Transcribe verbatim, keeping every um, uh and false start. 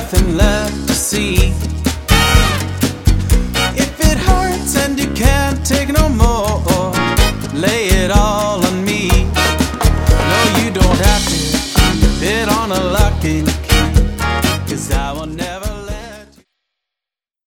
nothing left to see. If it hurts and you can't take no more,